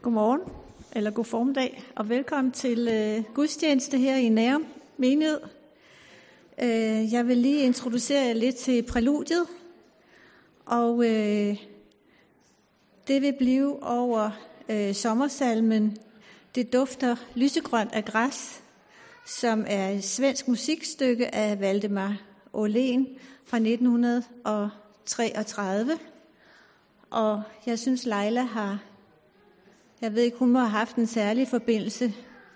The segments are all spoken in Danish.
Godmorgen, eller god formiddag, og velkommen til gudstjeneste her i Nærum menighed. Jeg vil lige introducere jer lidt til præludiet, og det vil blive over sommersalmen Det dufter lysegrønt af græs, som er et svensk musikstykke af Valdemar Åhlén fra 1933. Og jeg synes, Leila jeg ved ikke, hun må have haft en særlig forbindelse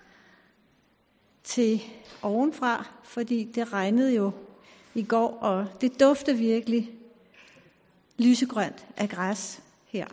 til ovenfra, fordi det regnede jo i går, og det dufter virkelig lysegrønt af græs her.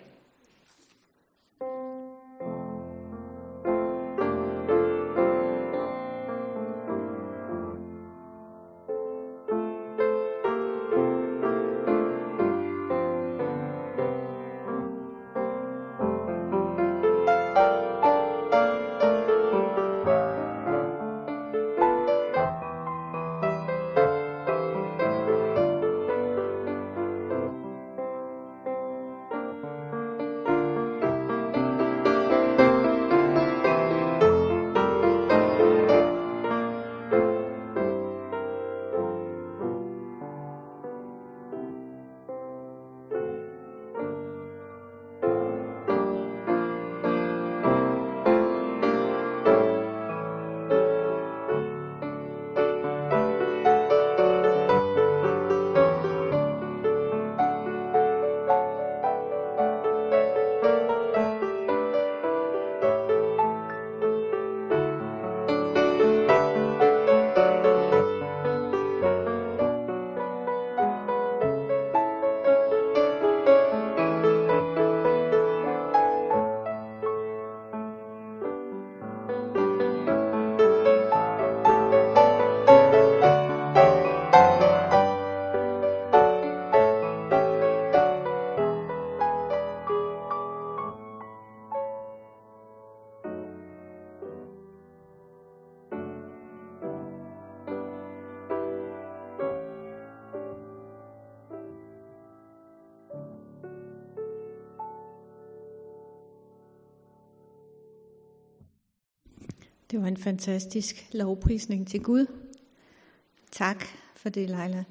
Det var en fantastisk lovprisning til Gud. Tak for det, Leila.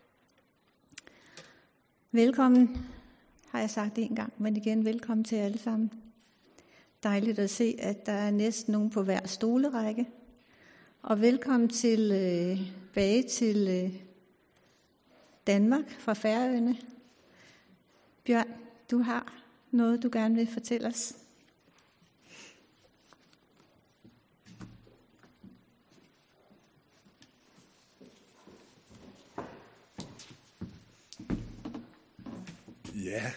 Velkommen, har jeg sagt en gang, men igen velkommen til alle sammen. Dejligt at se, at der er næsten nogen på hver stolerække. Og velkommen tilbage til Danmark fra Færøerne. Bjørn, du har noget, du gerne vil fortælle os. Ja,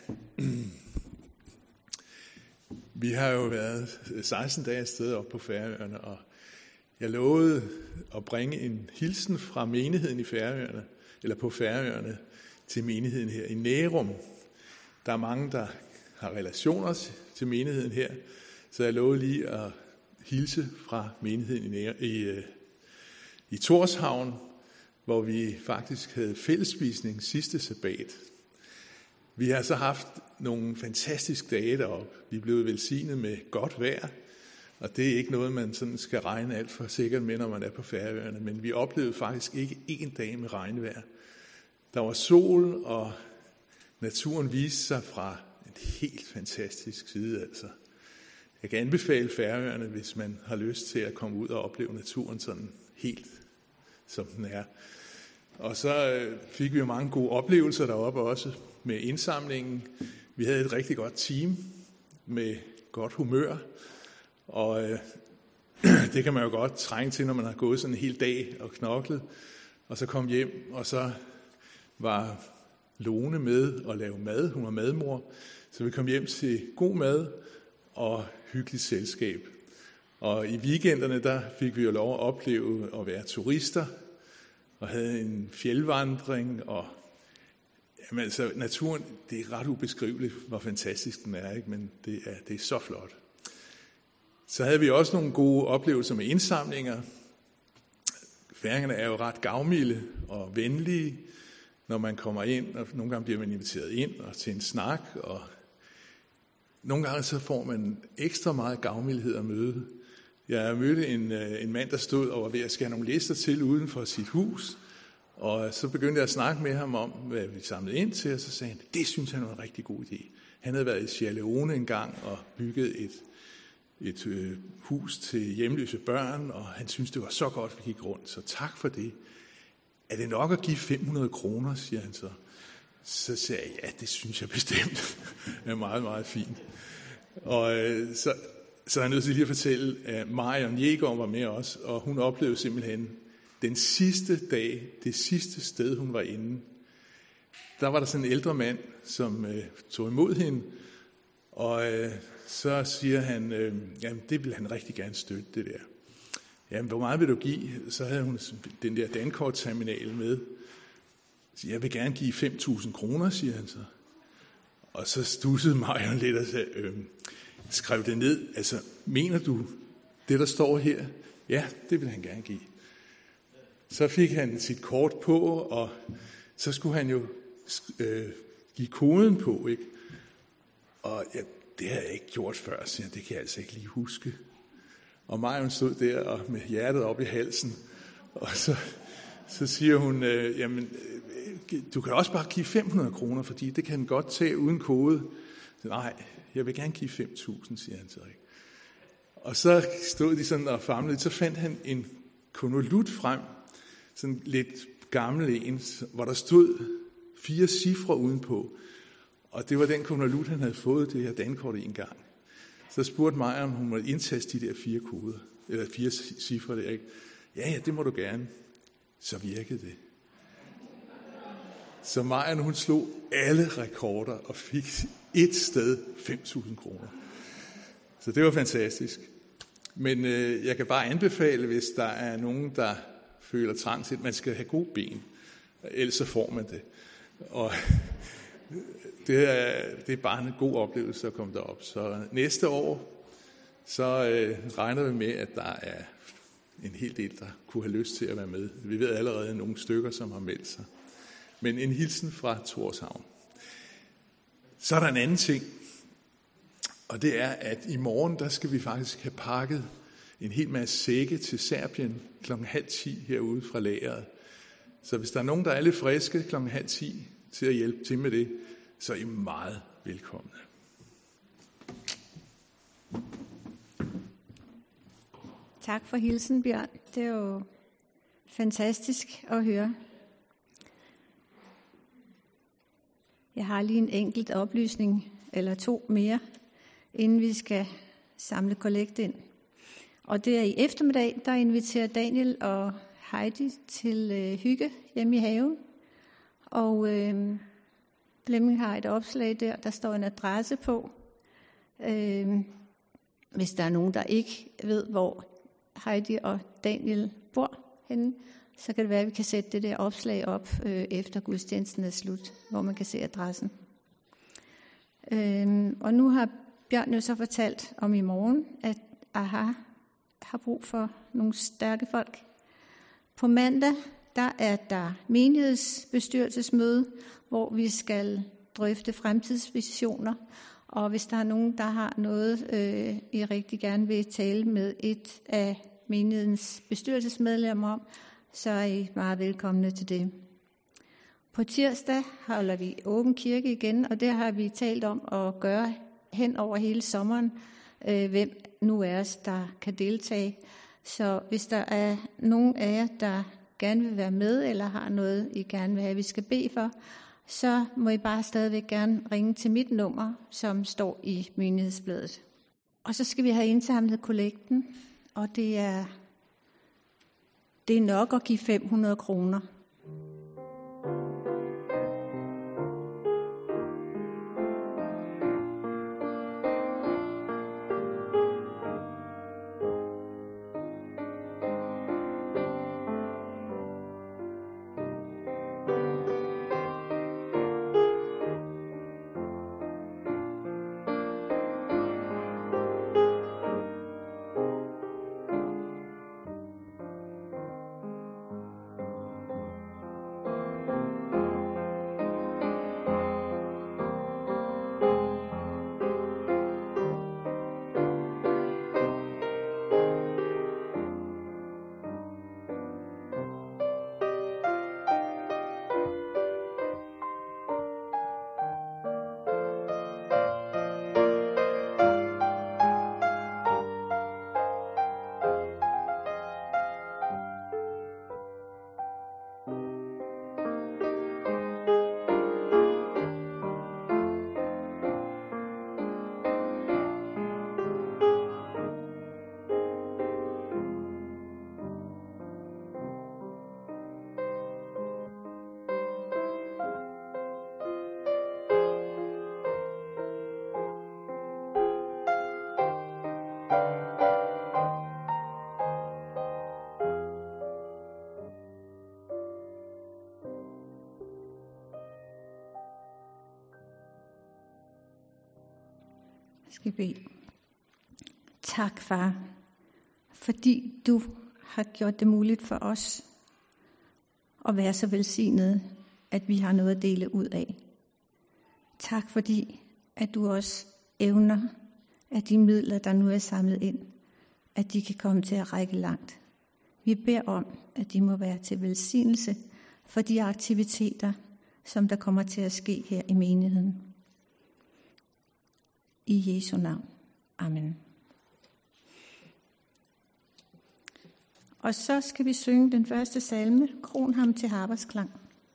vi har jo været 16 dage afsted op på Færøerne, og jeg lovede at bringe en hilsen fra menigheden i Færøerne, eller på Færøerne, til menigheden her i Nærum. Der er mange, der har relationer til menigheden her, så jeg lovede lige at hilse fra menigheden i Tórshavn, hvor vi faktisk havde fællesspisning sidste sabbat. Vi har så haft nogle fantastiske dage deroppe. Vi er blevet velsignet med godt vejr, og det er ikke noget, man sådan skal regne alt for sikkert med, når man er på Færøerne. Men vi oplevede faktisk ikke en dag med regnvejr. Der var sol, og naturen viste sig fra en helt fantastisk side. Altså. Jeg kan anbefale Færøerne, hvis man har lyst til at komme ud og opleve naturen sådan helt, som den er. Og så fik vi jo mange gode oplevelser deroppe også med indsamlingen. Vi havde et rigtig godt team med godt humør, og det kan man jo godt trænge til, når man har gået sådan en hel dag og knoklet, og så kom hjem, og så var Lone med at lave mad. Hun var madmor, så vi kom hjem til god mad og hyggeligt selskab. Og i weekenderne, der fik vi jo lov at opleve at være turister, og havde en fjeldvandring, og jamen, altså, naturen, det er ret ubeskriveligt, hvor fantastisk den er, ikke? Men det er så flot. Så havde vi også nogle gode oplevelser med indsamlinger. Færingerne er jo ret gavmilde og venlige, når man kommer ind, og nogle gange bliver man inviteret ind og til en snak, og nogle gange så får man ekstra meget gavmildhed at møde. Jeg mødte en mand, der stod og var ved at skære nogle lister til uden for sit hus, og så begyndte jeg at snakke med ham om, hvad vi samlede ind til, og så sagde han, det synes han var en rigtig god idé. Han havde været i Sierra Leone en gang og bygget et hus til hjemløse børn, og han synes det var så godt, vi gik rundt, så tak for det. Er det nok at give 500 kroner, siger han så. Så sagde jeg, ja, det synes jeg bestemt er meget, meget fint. Og så er jeg nødt til lige at fortælle, at Marion Jæger var med os, og hun oplevede simpelthen den sidste dag, det sidste sted, hun var inde. Der var der sådan en ældre mand, som tog imod hende, og så siger han, jamen det vil han rigtig gerne støtte, det der. Jamen, hvor meget vil du give? Så havde hun den der dankortterminal med. Så jeg vil gerne give 5.000 kroner, siger han så. Og så stussede Marion lidt og sagde, skrev det ned. Altså, mener du det, der står her? Ja, det vil han gerne give. Så fik han sit kort på, og så skulle han jo give koden på, ikke? Og ja, det har jeg ikke gjort før, siger han. Det kan jeg altså ikke lige huske. Og Marion stod der og med hjertet op i halsen, og så siger hun, jamen, du kan også bare give 500 kroner, fordi det kan han godt tage uden kode. Så, nej, jeg vil gerne give 5.000, siger han så ikke. Og så stod de sådan og famlede, så fandt han en konvolut frem, sådan lidt gammel en, hvor der stod 4 cifre udenpå. Og det var den konvolut, han havde fået det her dankort i en gang. Så spurgte Maja, om hun måtte indtaste de der 4 koder, eller 4 cifre der, ikke? Ja, det må du gerne. Så virkede det. Så Maja, hun slog alle rekorder og fik et sted 5.000 kroner. Så det var fantastisk. Men jeg kan bare anbefale, hvis der er nogen, der føler trang til, at man skal have gode ben. Ellers så får man det. Og det er bare en god oplevelse at komme derop. Så næste år, så regner vi med, at der er en hel del, der kunne have lyst til at være med. Vi ved allerede nogle stykker, som har meldt sig. Men en hilsen fra Tórshavn. Så er der en anden ting, og det er, at i morgen, der skal vi faktisk have pakket en hel masse sække til Serbien 9:30 herude fra lageret. Så hvis der er nogen, der er lidt friske 9:30 til at hjælpe til med det, så er I meget velkomne. Tak for hilsen, Bjørn. Det er jo fantastisk at høre. Jeg har lige en enkelt oplysning, eller 2 mere, inden vi skal samle kollekt ind. Og det er i eftermiddag, der inviterer Daniel og Heidi til hygge hjemme i haven. Og Flemming har et opslag der står en adresse på. Hvis der er nogen, der ikke ved, hvor Heidi og Daniel bor henne, så kan det være, at vi kan sætte det der opslag op efter gudstjenesten er slut, hvor man kan se adressen. Og nu har Bjørn jo så fortalt om i morgen, at AHA har brug for nogle stærke folk. På mandag, der er der menighedsbestyrelsesmøde, hvor vi skal drøfte fremtidsvisioner. Og hvis der er nogen, der har noget, I rigtig gerne vil tale med et af menighedens bestyrelsesmedlemmer om, så er I meget velkomne til det. På tirsdag holder vi åben kirke igen, og det har vi talt om at gøre hen over hele sommeren, hvem nu er os, der kan deltage. Så hvis der er nogen af jer, der gerne vil være med, eller har noget, I gerne vil have, vi skal bede for, så må I bare stadigvæk gerne ringe til mit nummer, som står i menighedsbladet. Og så skal vi have indsamlet kollekten, og det er nok at give 500 kroner. skal bede. Tak, far, fordi du har gjort det muligt for os at være så velsignede, at vi har noget at dele ud af. Tak, fordi at du også evner, at de midler, der nu er samlet ind, at de kan komme til at række langt. Vi beder om, at de må være til velsignelse for de aktiviteter, som der kommer til at ske her i menigheden. I Jesu navn. Amen. Og så skal vi synge den første salme, Kron ham til harpersklang.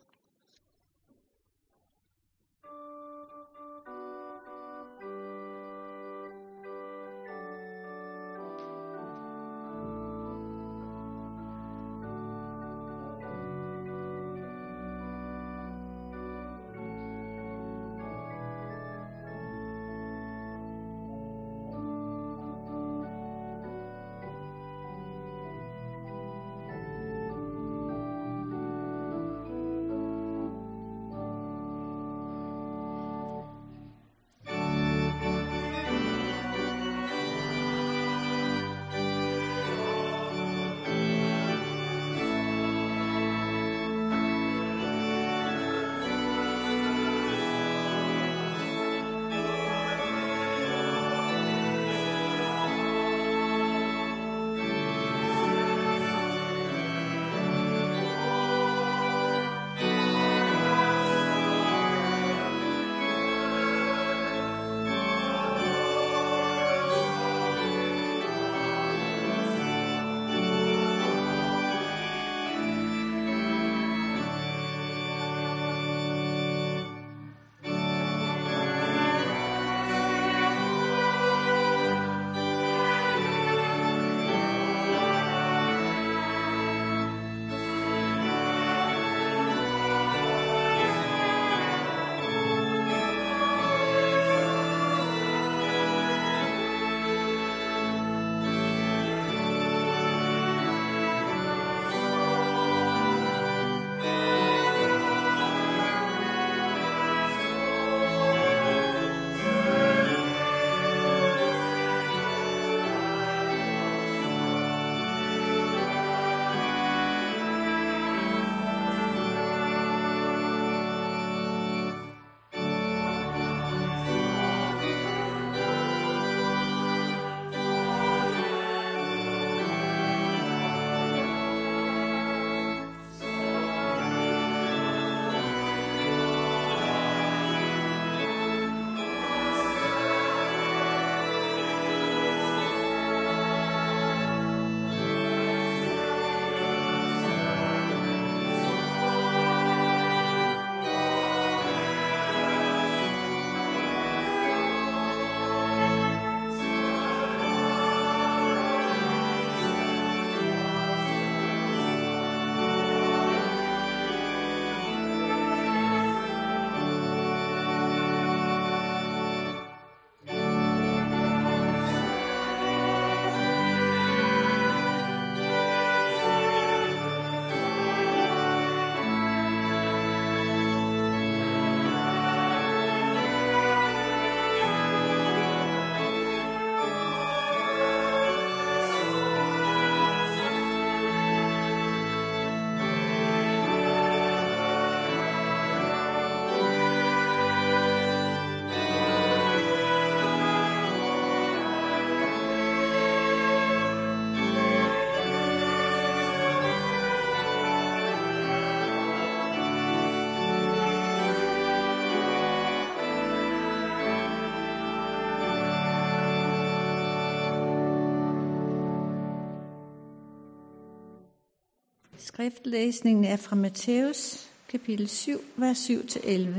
Skriftlæsningen er fra Matthæus, kapitel 7, vers 7-11.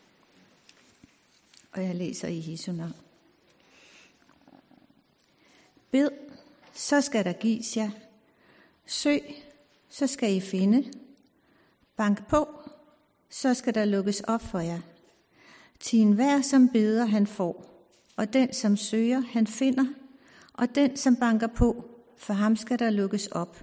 Og jeg læser i Jesu navn. Bed, så skal der gives jer. Søg, så skal I finde. Bank på, så skal der lukkes op for jer. Til enhver, som beder, han får, og den, som søger, han finder, og den, som banker på, for ham skal der lukkes op.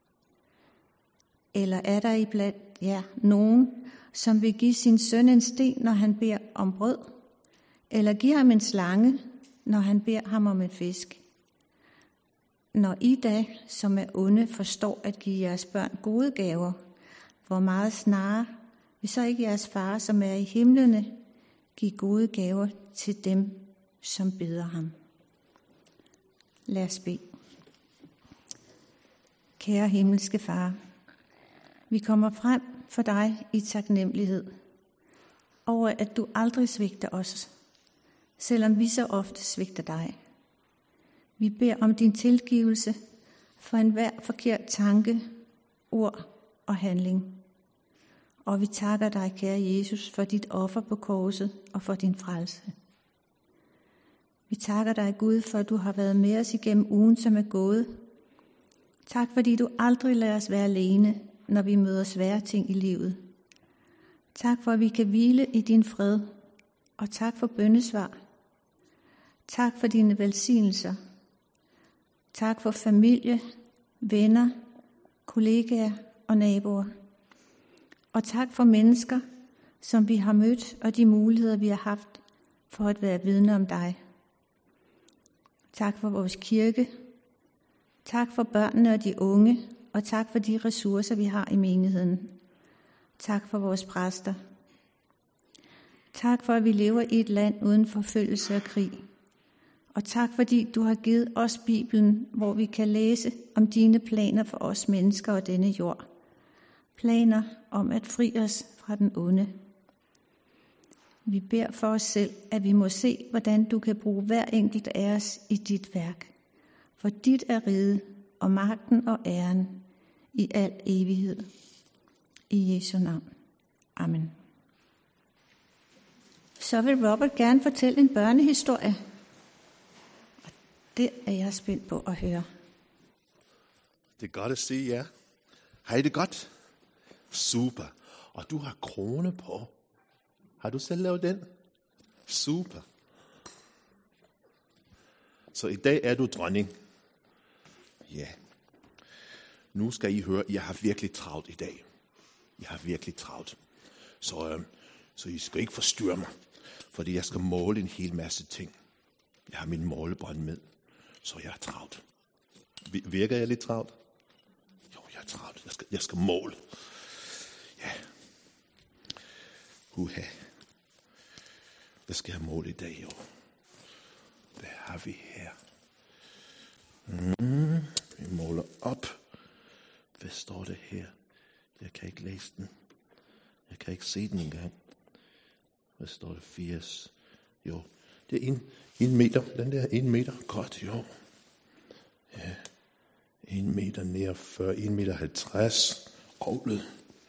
Eller er der iblandt jer nogen, som vil give sin søn en sten, når han beder om brød? Eller giver ham en slange, når han beder ham om en fisk. Når I da, som er onde, forstår at give jeres børn gode gaver, hvor meget snarere vil så ikke jeres far, som er i himlene, give gode gaver til dem, som beder ham. Lad os bede. Kære himmelske far, vi kommer frem for dig i taknemmelighed over, at du aldrig svigter os, selvom vi så ofte svigter dig. Vi beder om din tilgivelse for enhver forkert tanke, ord og handling. Og vi takker dig, kære Jesus, for dit offer på korset og for din frelse. Vi takker dig, Gud, for at du har været med os igennem ugen, som er gået. Tak, fordi du aldrig lader os være alene, når vi møder svære ting i livet. Tak for, at vi kan hvile i din fred, og tak for bønnesvar. Tak for dine velsignelser. Tak for familie, venner, kollegaer og naboer. Og tak for mennesker, som vi har mødt, og de muligheder, vi har haft for at være vidne om dig. Tak for vores kirke. Tak for børnene og de unge, og tak for de ressourcer, vi har i menigheden. Tak for vores præster. Tak for, at vi lever i et land uden forfølgelse og krig. Og tak fordi du har givet os Bibelen, hvor vi kan læse om dine planer for os mennesker og denne jord. Planer om at fri os fra den onde. Vi beder for os selv, at vi må se, hvordan du kan bruge hver enkelt af os i dit værk. For dit er riget og magten og æren i al evighed. I Jesu navn. Amen. Så vil Robert gerne fortælle en børnehistorie. Og det er jeg spændt på at høre. Det er godt at se jer. Har I det godt? Super. Og du har krone på. Har du selv lavet den? Super. Så i dag er du dronning. Ja. Nu skal I høre, jeg har virkelig travlt i dag. Jeg har virkelig travlt. Så I skal ikke forstyrre mig, fordi jeg skal måle en hel masse ting. Jeg har min målebånd med, så jeg er travlt. Virker jeg lidt travlt? Jo, jeg er travlt. Jeg skal måle. Ja. Uha. Hvad skal jeg måle i dag, jo? Hvad har vi her? Vi måler op. Hvad står der her? Jeg kan ikke læse den. Jeg kan ikke se den engang. Hvad står der? 80. Jo, det er 1 meter. Den der er 1 meter. Godt, jo. Ja. 1 meter nær 40. 1 meter 50. Ovlet.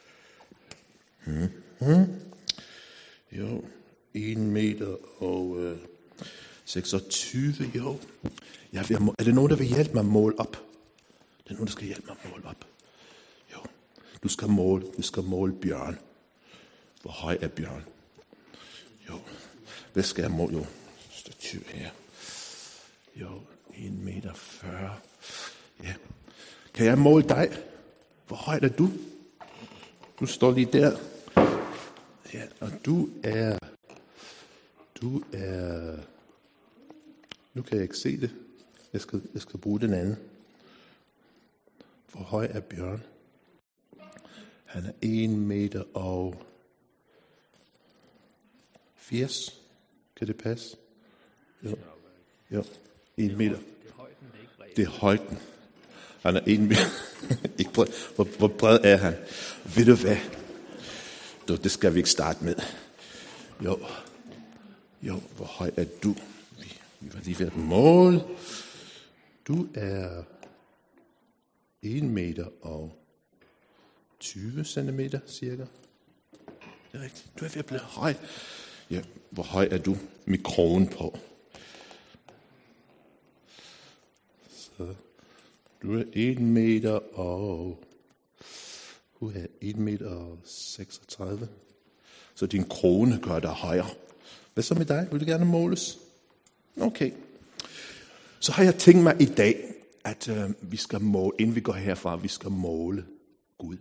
Jo. 1 meter og 26. Jo. Er det nogen, der vil hjælpe mig at måle op? Det er nogen, der skal hjælpe mig at måle op. Jo. Du skal måle Bjørn. Hvor høj er Bjørn? Jo. Hvad skal jeg måle? Jo. Stativ her. Jo. 1 meter 40. Ja. Kan jeg måle dig? Hvor højt er du? Du står lige der. Ja, og du er... Nu kan jeg ikke se det. Jeg skal bruge den anden. Hvor høj er Bjørn? Han er 1 meter og 80. Kan det passe? Jo. 1 meter. Det er højden. Han er 1 meter. Hvor bred er han? Ved du hvad? Det skal vi ikke starte med. Jo, hvor høj er du? Vi var lige ved at måle. Du er 1 meter og 20 centimeter cirka. Det er rigtigt. Du er ved at blive høj. Ja, hvor høj er du med krogen på? Så du er 1 meter og... Du er 1 meter og 36. Så din krone gør dig højere. Hvad så med dig? Vil du gerne måles? Okay. Så har jeg tænkt mig i dag, at vi skal måle, inden vi går herfra, vi skal måle Gud.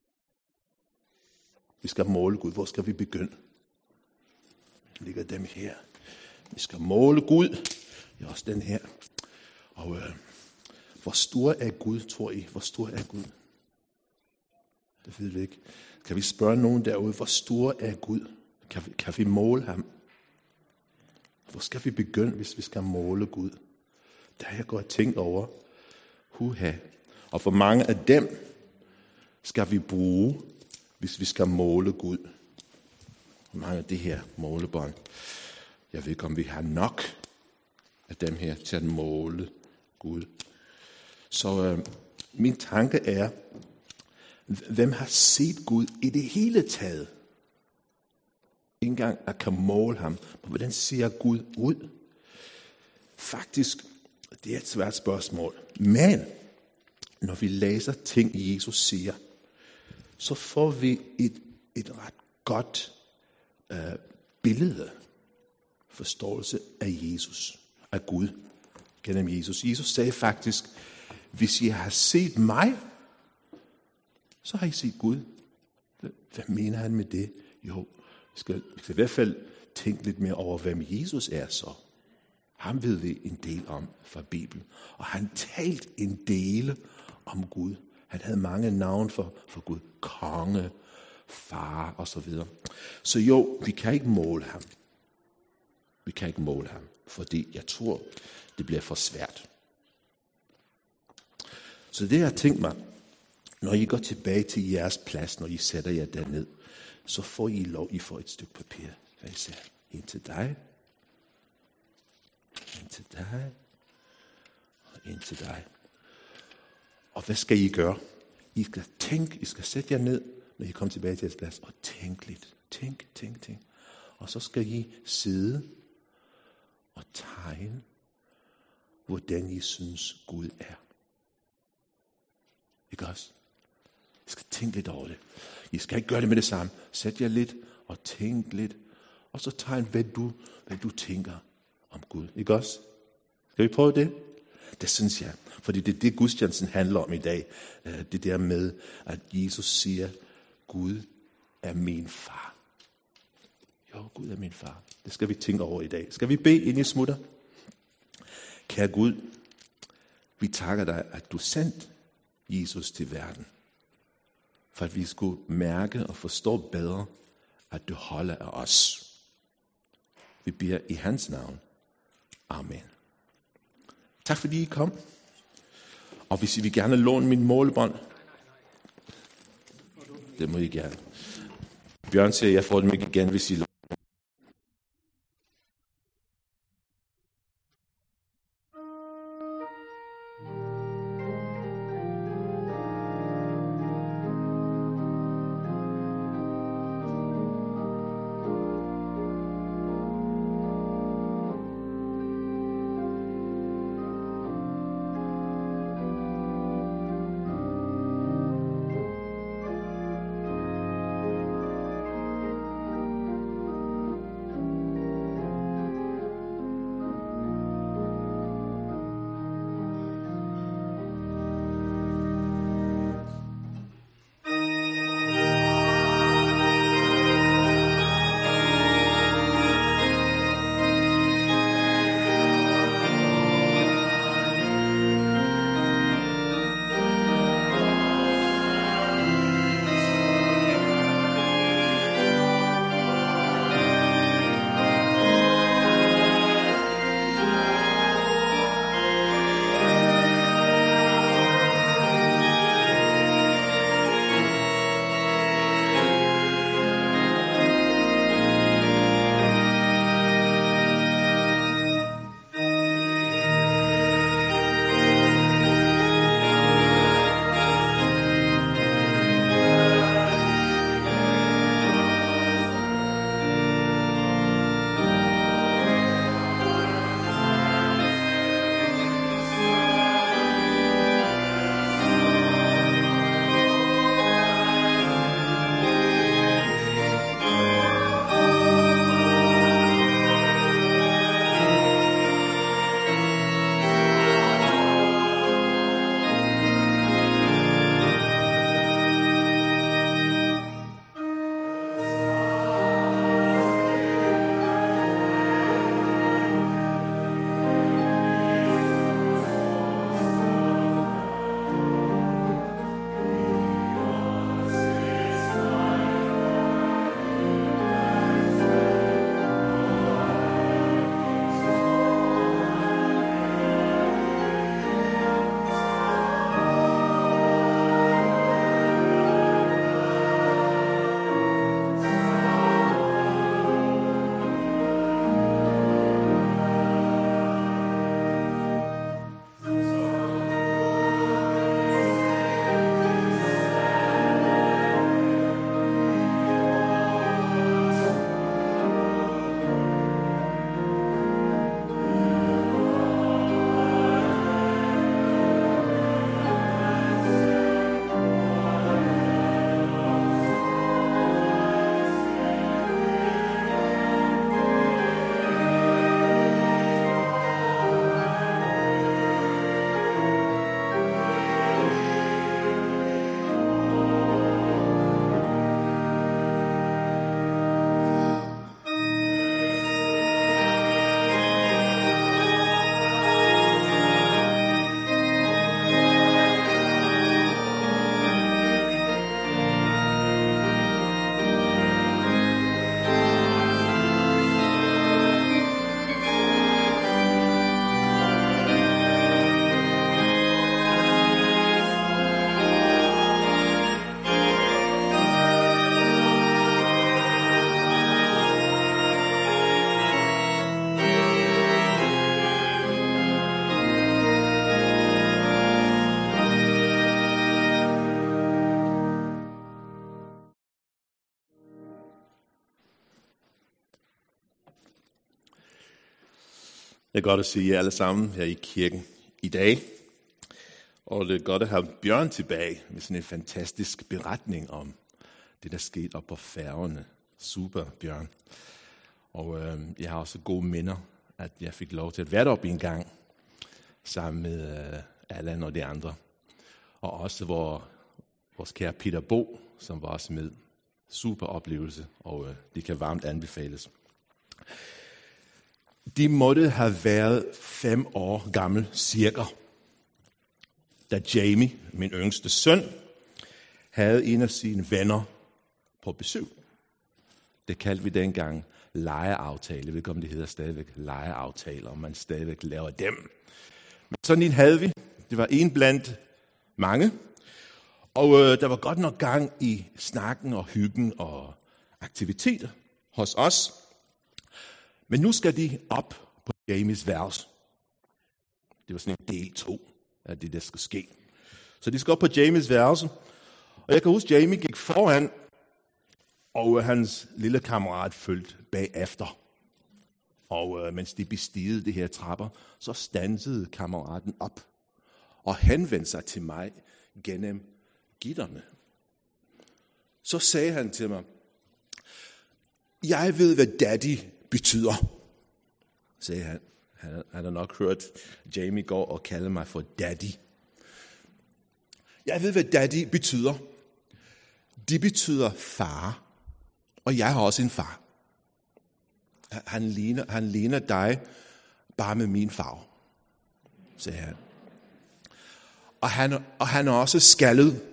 Vi skal måle Gud. Hvor skal vi begynde? Jeg lægger dem her. Vi skal måle Gud. Det er også den her. Og hvor stor er Gud, tror I? Hvor stor er Gud? Det ved vi ikke. Kan vi spørge nogen derude, hvor stor er Gud? Kan vi måle ham? Hvor skal vi begynde, hvis vi skal måle Gud? Der har jeg godt tænkt over. Og for mange af dem skal vi bruge, hvis vi skal måle Gud. Mange af det her målebånd. Jeg ved ikke, om vi har nok af dem her til at måle Gud. Så min tanke er, hvem har set Gud i det hele taget? Ikke engang at kan måle ham. Hvordan ser Gud ud? Faktisk, det er et svært spørgsmål. Men når vi læser ting, Jesus siger, så får vi et ret godt billede, forståelse af Jesus, af Gud, gennem Jesus. Jesus sagde faktisk, hvis I har set mig, så har I set Gud. Hvad mener han med det? Jo, vi skal i hvert fald tænke lidt mere over, hvem Jesus er så. Ham ved vi en del om fra Bibelen. Og han talte en del om Gud. Han havde mange navne for Gud. Konge, far og så videre. Så jo, vi kan ikke måle ham. Vi kan ikke måle ham, fordi jeg tror, det bliver for svært. Så det har jeg tænkt mig, når I går tilbage til jeres plads, når I sætter jer derned, så får I lov, I får et stykke papir. Hvad I siger? En til dig, en til dig, og en til dig. Og hvad skal I gøre? I skal tænke, I skal sætte jer ned, når I kommer tilbage til jeres plads, og tænke lidt. Tænk. Og så skal I sidde og tegne, hvordan I synes Gud er. Ikke også? I skal tænke lidt over det. I skal ikke gøre det med det samme. Sæt jer lidt og tænk lidt. Og så tegn, hvad du tænker om Gud. Ikke også? Skal vi prøve det? Det synes jeg. Fordi det er det, gudstjenesten handler om i dag. Det der med, at Jesus siger, Gud er min far. Jo, Gud er min far. Det skal vi tænke over i dag. Skal vi bede, inden I smutter? Kære Gud, vi takker dig, at du sendte Jesus til verden. For at vi skulle mærke og forstå bedre, at du holder af os. Vi beder i hans navn. Amen. Tak fordi I kom. Og hvis I vil gerne låne min målebånd, det må I gerne. Bjørn siger, jeg får dem ikke igen, hvis I låner. Det er godt at se jer alle sammen her i kirken i dag. Og det er godt at have Bjørn tilbage med sådan en fantastisk beretning om det, der skete op på Færøerne. Super, Bjørn. Og jeg har også gode minder, at jeg fik lov til at være deroppe en gang sammen med Allan og de andre. Og også vores kære Peter Bo, som var også med. Super oplevelse, og det kan varmt anbefales. De måtte have været 5 år gammel cirka, da Jamie, min yngste søn, havde en af sine venner på besøg. Det kaldte vi dengang legeaftale. Jeg ved ikke, om det hedder stadigvæk legeaftaler, om man stadigvæk laver dem. Men sådan en havde vi. Det var en blandt mange. Og der var godt nok gang i snakken og hyggen og aktiviteter hos os. Men nu skal de op på Jamies værelse. Det var sådan en del 2 af det, der skal ske. Så de skal op på Jamies værelse. Og jeg kan huske, Jamie gik foran, og hans lille kammerat fulgte bagefter. Og mens de bestigede de her trapper, så standsede kammeraten op og henvendte sig til mig gennem gitterne. Så sagde han til mig, jeg ved, hvad daddy betyder, sagde han. Han har nok hørt Jamie gå og kalde mig for daddy. Jeg ved, hvad daddy betyder. Det betyder far, og jeg har også en far. Han ligner dig, bare med min farve, sagde han. Og han er også skaldet.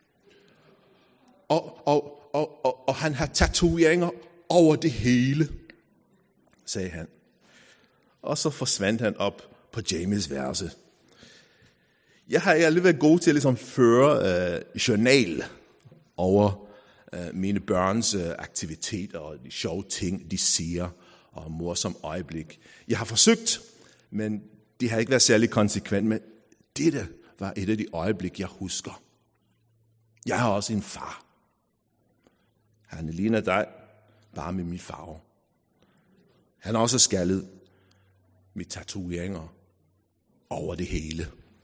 Og han har tatoveringer over det hele, sagde han. Og så forsvandt han op på Jamies værelse. Jeg har aldrig været god til at føre journal over mine børns aktiviteter og de sjove ting, de siger, og morsom øjeblik. Jeg har forsøgt, men det har ikke været særlig konsekvent, men dette var et af de øjeblik, jeg husker. Jeg har også en far. Han ligner dig, bare med min farve. Han er også skaldet med tatoveringer over det hele.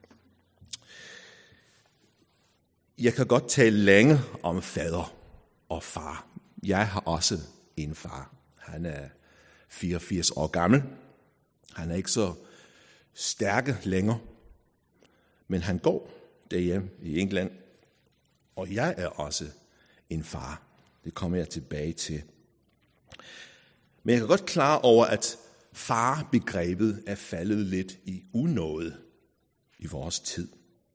Jeg kan godt tale længe om fader og far. Jeg har også en far. Han er 84 år gammel. Han er ikke så stærk længere, men han går derhjemme i England. Og jeg er også en far. Det kommer jeg tilbage til. Men jeg er godt klar over, at far-begrebet er faldet lidt i unåde i vores tid.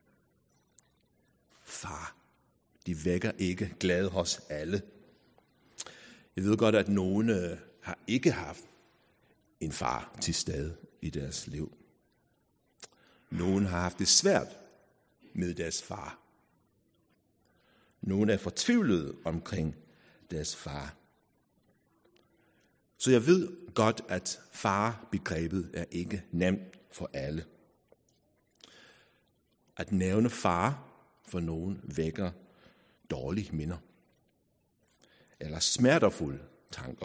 Far, de vækker ikke glæde hos alle. Jeg ved godt, at nogen har ikke haft en far til stede i deres liv. Nogen har haft det svært med deres far. Nogen er fortvivlede omkring deres far. Så jeg ved godt, at far-begrebet er ikke nemt for alle. At nævne far for nogen vækker dårlige minder. Eller smertefulde tanker.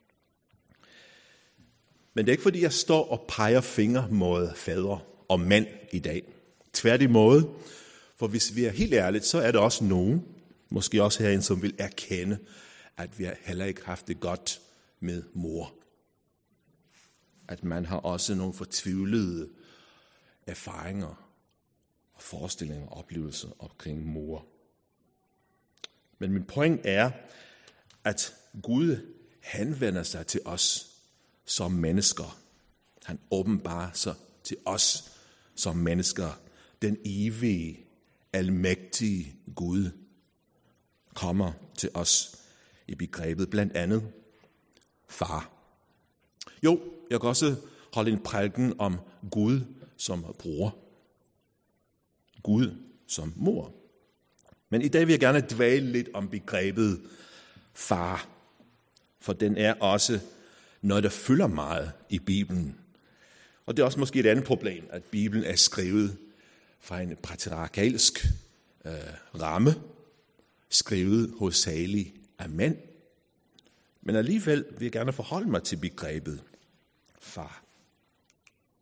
Men det er ikke fordi, jeg står og peger fingre mod fædre og mænd i dag. Tværtimod, for hvis vi er helt ærligt, så er der også nogen, måske også herinde, som vil erkende, at vi har heller ikke haft det godt med mor. At man har også nogle fortvivlede erfaringer og forestillinger og oplevelser omkring mor. Men min point er, at Gud henvender sig til os som mennesker. Han åbenbarer sig til os som mennesker. Den evige, almægtige Gud kommer til os i begrebet blandt andet far. Jo, jeg kan også holde en prædiken om Gud som bror. Gud som mor. Men i dag vil jeg gerne dvæle lidt om begrebet far. For den er også noget, der fylder meget i Bibelen. Og det er også måske et andet problem, at Bibelen er skrevet fra en patriarkalsk ramme, skrevet hovedsageligt af mænd. Men alligevel vil jeg gerne forholde mig til begrebet far.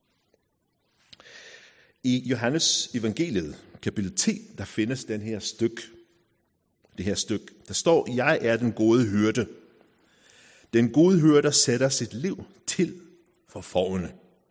I Johannes evangeliet, kapitel 10, der findes det her stykke. Der står, jeg er den gode hyrde. Den gode hyrde sætter sit liv til for fårene.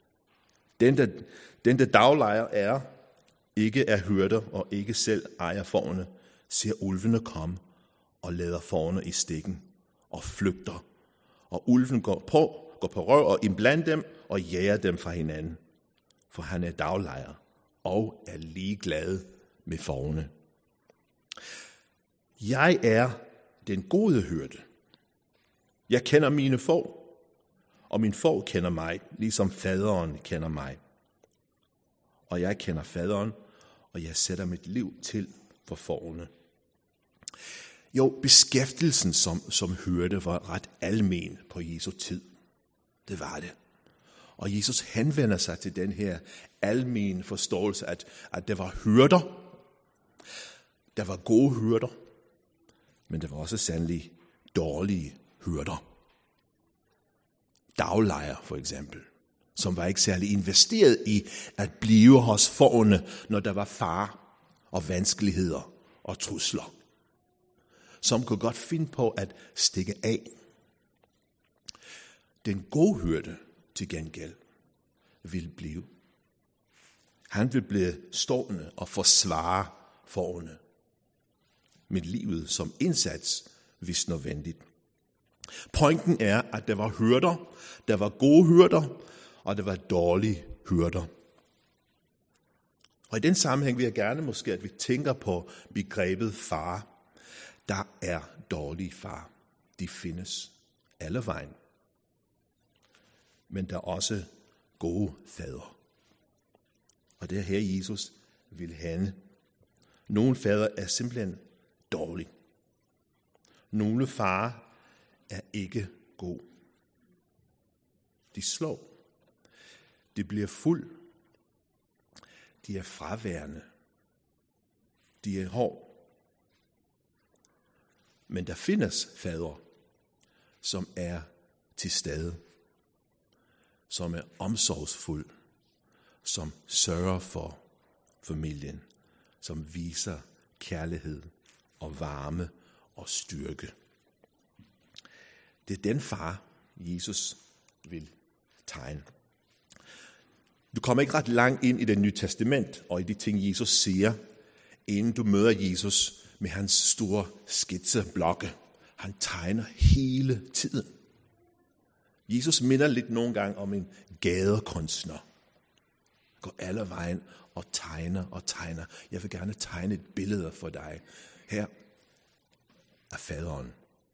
Den der daglejer ikke er hyrder og ikke selv ejer fårene, ser ulvene komme og lader fårene i stikken og flygter. Og ulven går på røv og iblandt dem og jager dem fra hinanden. For han er daglejer og er ligeglad med fårene. Jeg er den gode hyrde. Jeg kender mine får, og min får kender mig, ligesom faderen kender mig. Og jeg kender faderen, og jeg sætter mit liv til for fårene. Jo, beskæftigelsen som hyrde var ret almen på Jesu tid. Det var det. Og Jesus henvender sig til den her almen forståelse, at der var hyrder. Der var gode hyrder, men der var også sandelig dårlige hyrder. Daglejer for eksempel, som var ikke særlig investeret i at blive hos fårene, når der var fare og vanskeligheder og trusler. Som kunne godt finde på at stikke af. Den gode hyrde til gengæld vil blive. Han vil blive stående og forsvare fårene med livet som indsats, hvis nødvendigt. Pointen er, at der var hyrder, der var gode hyrder, og der var dårlige hyrder. Og i den sammenhæng vil jeg gerne måske, at vi tænker på begrebet far. Der er dårlige far. De findes alle vejen. Men der er også gode fader. Og det er her, Jesus vil hænde. Nogle fader er simpelthen dårlige. Nogle far er ikke god. De slår. De bliver fuld. De er fraværende. De er hård. Men der findes fader, som er til stede, som er omsorgsfuld, som sørger for familien, som viser kærlighed og varme og styrke. Det er den far, Jesus vil tegne. Du kommer ikke ret langt ind i det nye testament og i de ting, Jesus siger, inden du møder Jesus med hans store skitseblokke. Han tegner hele tiden. Jesus minder lidt nogle gange om en gadekunstner. Går alle vejen og tegner og tegner. Jeg vil gerne tegne et billede for dig. Her er faderen.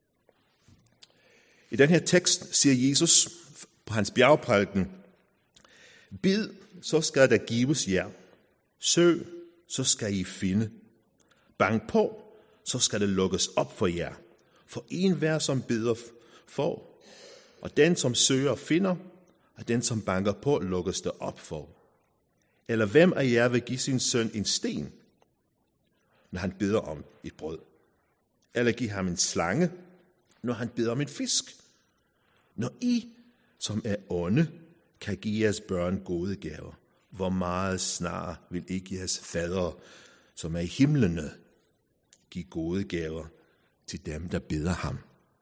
I den her tekst siger Jesus på hans bjergprædiken, bid, så skal der gives jer. Søg, så skal I finde. Bank på, så skal det lukkes op for jer. For enhver, som beder, får. Og den, som søger, finder. Og den, som banker på, lukkes det op for. Eller hvem af jer vil give sin søn en sten, når han beder om et brød? Eller give ham en slange, når han beder om en fisk? Når I, som er onde, kan give jeres børn gode gaver, hvor meget snart vil ikke jeres fader, som er i himlene, give gode gaver til dem, der beder ham.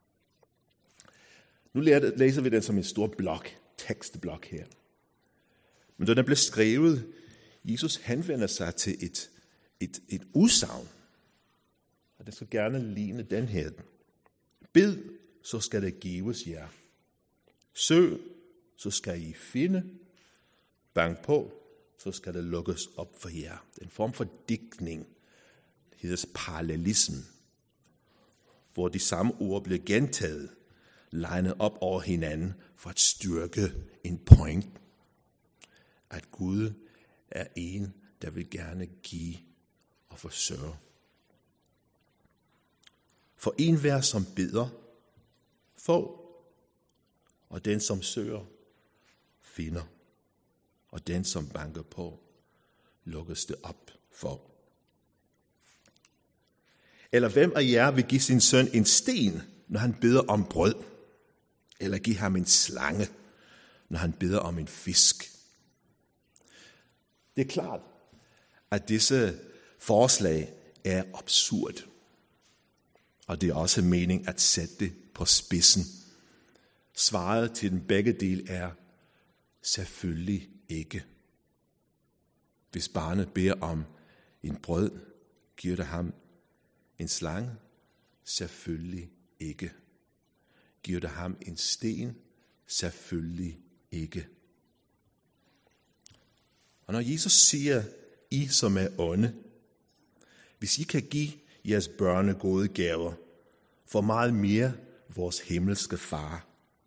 Nu læser vi den som en stor blok, tekstblok her. Men da den blev skrevet, Jesus henvender sig til et udsagn. Og det skal gerne ligne den her. Bed, så skal det gives jer. Søg, så skal I finde. Bank på, så skal det lukkes op for jer. En form for digtning, det hedder parallelism, hvor de samme ord bliver gentaget, legnet op over hinanden for at styrke en point. At Gud er en, der vil gerne give og forsørge. For enhver, som beder, får, og den, som søger, finder, og den, som banker på, lukkes det op for. Eller hvem af jer vil give sin søn en sten, når han beder om brød? Eller give ham en slange, når han beder om en fisk? Det er klart, at disse forslag er absurd. Og det er også mening at sætte det på spidsen. Svaret til den begge del er selvfølgelig ikke. Hvis barnet beder om en brød, giver det ham en slange? Selvfølgelig ikke. Giver det ham en sten? Selvfølgelig ikke. Og når Jesus siger, I som er onde, hvis I kan give jeres børn gode gaver, for meget mere vores himmelske far.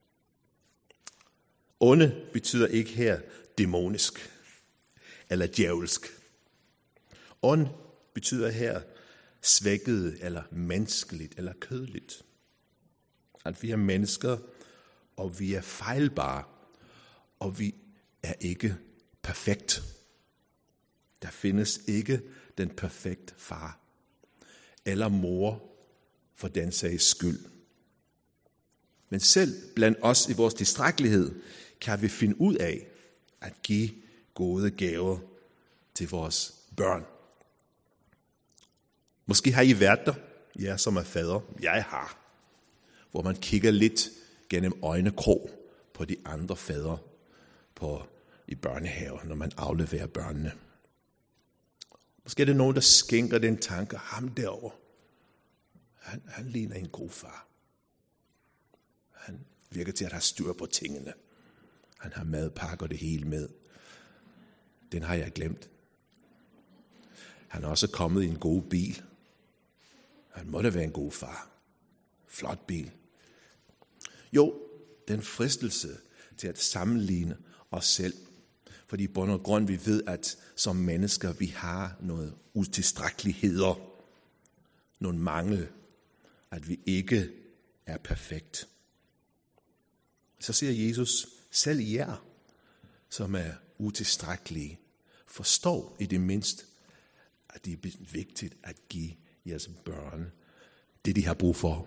Onde betyder ikke her dæmonisk eller djævelsk. Ond betyder her svækket eller menneskeligt eller kødeligt. At vi er mennesker, og vi er fejlbare, og vi er ikke perfekt. Der findes ikke den perfekte far eller mor for den sags skyld. Men selv blandt os i vores tilstrækkelighed kan vi finde ud af at give gode gaver til vores børn. Måske har I været der, jer som er fader. Jeg har. Hvor man kigger lidt gennem øjnekrog på de andre fædre i børnehaver, når man afleverer børnene. Måske er det nogen, der skænker den tanke, ham derovre, han ligner en god far. Han virker til at have styr på tingene. Han har madpakker det hele med. Den har jeg glemt. Han er også kommet i en god bil. Han må da være en god far. Flot bil. Jo, den fristelse til at sammenligne os selv. Fordi på bund og grund vi ved, at som mennesker vi har noget utilstrækkeligheder. Nogle mangel. At vi ikke er perfekt. Så siger Jesus, selv jer, som er utilstrækkelige, forstår i det mindste, at det er vigtigt at give jeres børn det, de har brug for.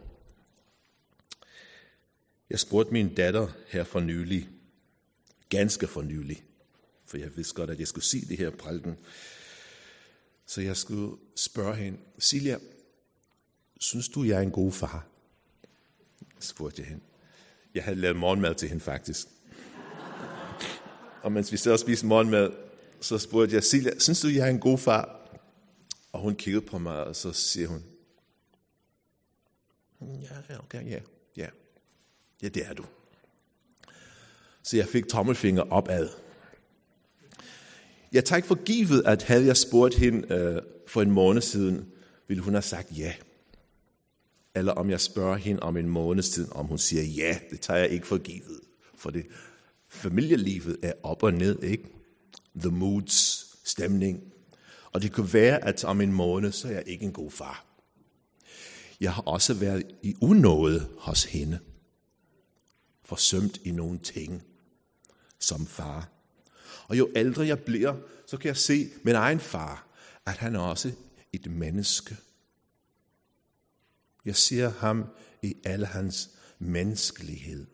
Jeg spurgte min datter her for nylig, ganske for nylig, for jeg vidste godt, at jeg skulle sige det her prædiken. Så jeg skulle spørge hende, Silja, synes du, jeg er en god far? Spurgte jeg hende. Jeg havde lavet morgenmad til hende faktisk. Og mens vi sad og spiste morgenmad, så spurgte jeg, Silja, synes du, jeg er en god far? Og hun kiggede på mig, og så siger hun, ja, det er du. Så jeg fik tommelfinger opad. Jeg tager ikke for givet, at havde jeg spurgt hende for en måned siden, ville hun have sagt ja. Eller om jeg spørger hende om en måned siden, om hun siger ja, det tager jeg ikke for givet. For det familielivet er op og ned, ikke? The moods, stemning. Og det kunne være, at om en måned, så er jeg ikke en god far. Jeg har også været i unåde hos hende. Forsømt i nogle ting som far. Og jo ældre jeg bliver, så kan jeg se min egen far, at han er også et menneske. Jeg ser ham i al hans menneskelighed.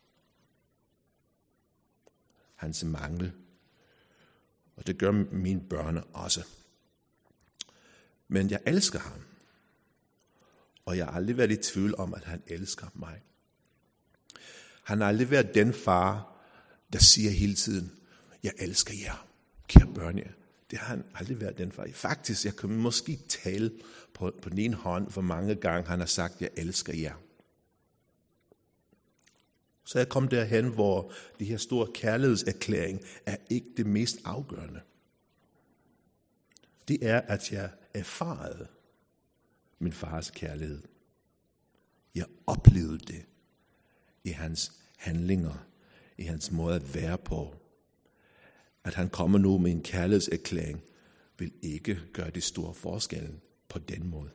Hans mangel. Og det gør mine børn også. Men jeg elsker ham. Og jeg har aldrig været i tvivl om, at han elsker mig. Han har aldrig været den far, der siger hele tiden, jeg elsker jer, kære børn jer. Det har han aldrig været den far. Faktisk, jeg kan måske tale på den ene hånd, hvor mange gange han har sagt, jeg elsker jer. Så jeg kom derhen, hvor de her store kærlighedserklæring er ikke det mest afgørende. Det er, at jeg erfarede min fars kærlighed. Jeg oplevede det i hans handlinger, i hans måde at være på. At han kommer nu med en kærlighedserklæring, vil ikke gøre det store forskellen på den måde.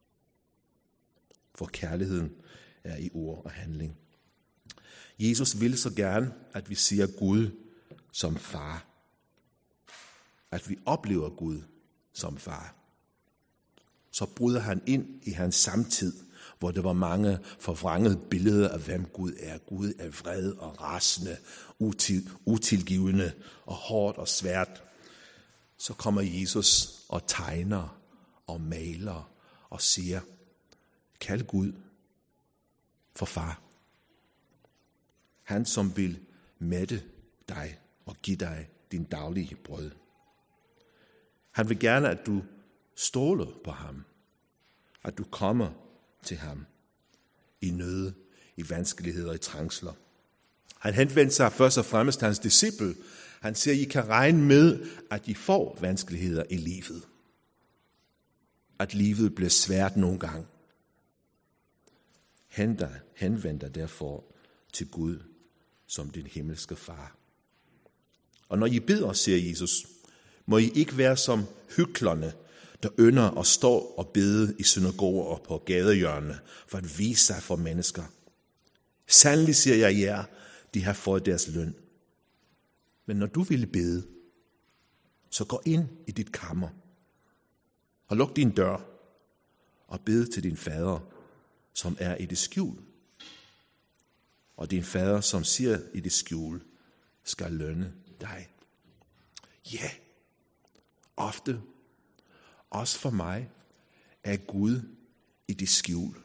For kærligheden er i ord og handling. Jesus vil så gerne, at vi siger Gud som far. At vi oplever Gud som far. Så bryder han ind i hans samtid, hvor der var mange forvrængede billeder af, hvem Gud er. Gud er vred og rasende, utilgivende og hårdt og svært. så kommer Jesus og tegner og maler og siger, kald Gud for far. Han, som vil mætte dig og give dig din daglige brød. Han vil gerne, at du stoler på ham. At du kommer til ham i nød, i vanskeligheder og i trængsler. Han henvendte sig først og fremmest til hans disciple. Han siger, I kan regne med, at I får vanskeligheder i livet. At livet bliver svært nogle gange. Henvend dig derfor til Gud som din himmelske far. Og når I beder, siger Jesus, må I ikke være som hyklerne, der ynder at stå og bede i synagoger og på gadehjørne for at vise sig for mennesker. Sandelig siger jeg jer, de har fået deres løn. Men når du vil bede, så gå ind i dit kammer og luk din dør og bed til din fader, som er i det skjul. Og din fader, som siger i det skjul, skal lønne dig. Ja, ofte, også for mig, er Gud i det skjul.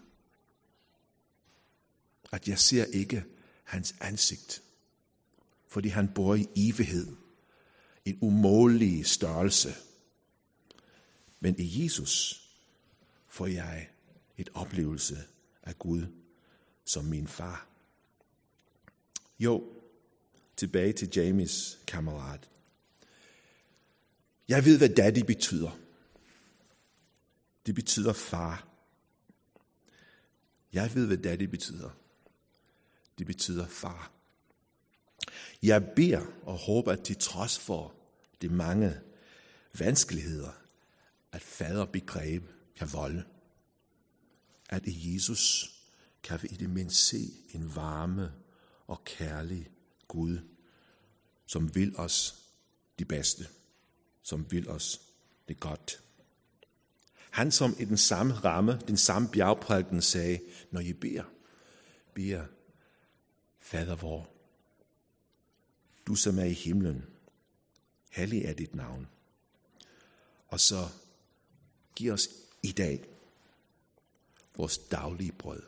At jeg ser ikke hans ansigt, fordi han bor i evighed, en umålelig størrelse. Men i Jesus får jeg et oplevelse af Gud som min far. Jo, tilbage til Jamies kammerat. Jeg ved, hvad daddy betyder. Det betyder far. Jeg ved, hvad daddy betyder. Det betyder far. Jeg beder og håber, at til trods for de mange vanskeligheder, at faderbegreb kan volde. At i Jesus kan vi i det mindst se en varme og kærlig Gud, som vil os det bedste, som vil os det godt. Han, som i den samme ramme, den samme bjergprædiken sagde, når I beder, Fader vor, du som er i himlen, hellig er dit navn. Og så giv os i dag vores daglige brød.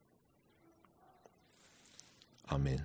Amen.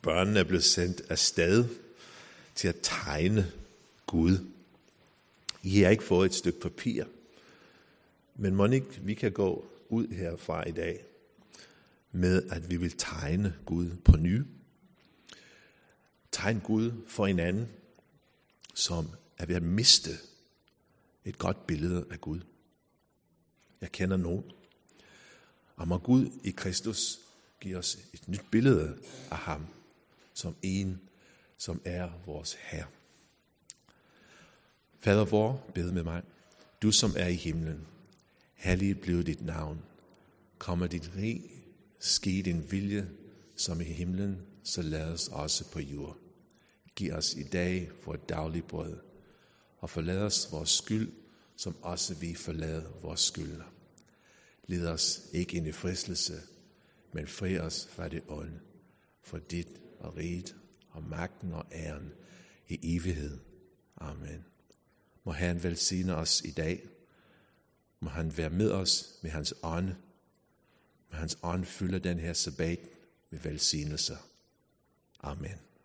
børnene er blevet sendt afsted til at tegne Gud. I har ikke fået et stykke papir, men må ikke vi kan gå ud herfra i dag med, at vi vil tegne Gud på ny. Tegne Gud for hinanden, som er ved at miste et godt billede af Gud. Jeg kender nogen. Og må Gud i Kristus give os et nyt billede af ham, som en, som er vores Herre. Fader vor, bed med mig. Du som er i himlen, helliget blive dit navn. Kommer dit rig, ske din vilje, som i himlen, så lad os også på jord. Giv os i dag vores daglige brød, og forlad os vores skyld, som også vi forlader vores skyldner. Led os ikke ind i fristelse, men fri os fra det onde, for dit og riget og magten og æren i evighed. Amen. Må Herren velsigne os i dag. Må han være med os med hans ånd. Må hans ånd fylde den her sabbat med velsignelser. Amen.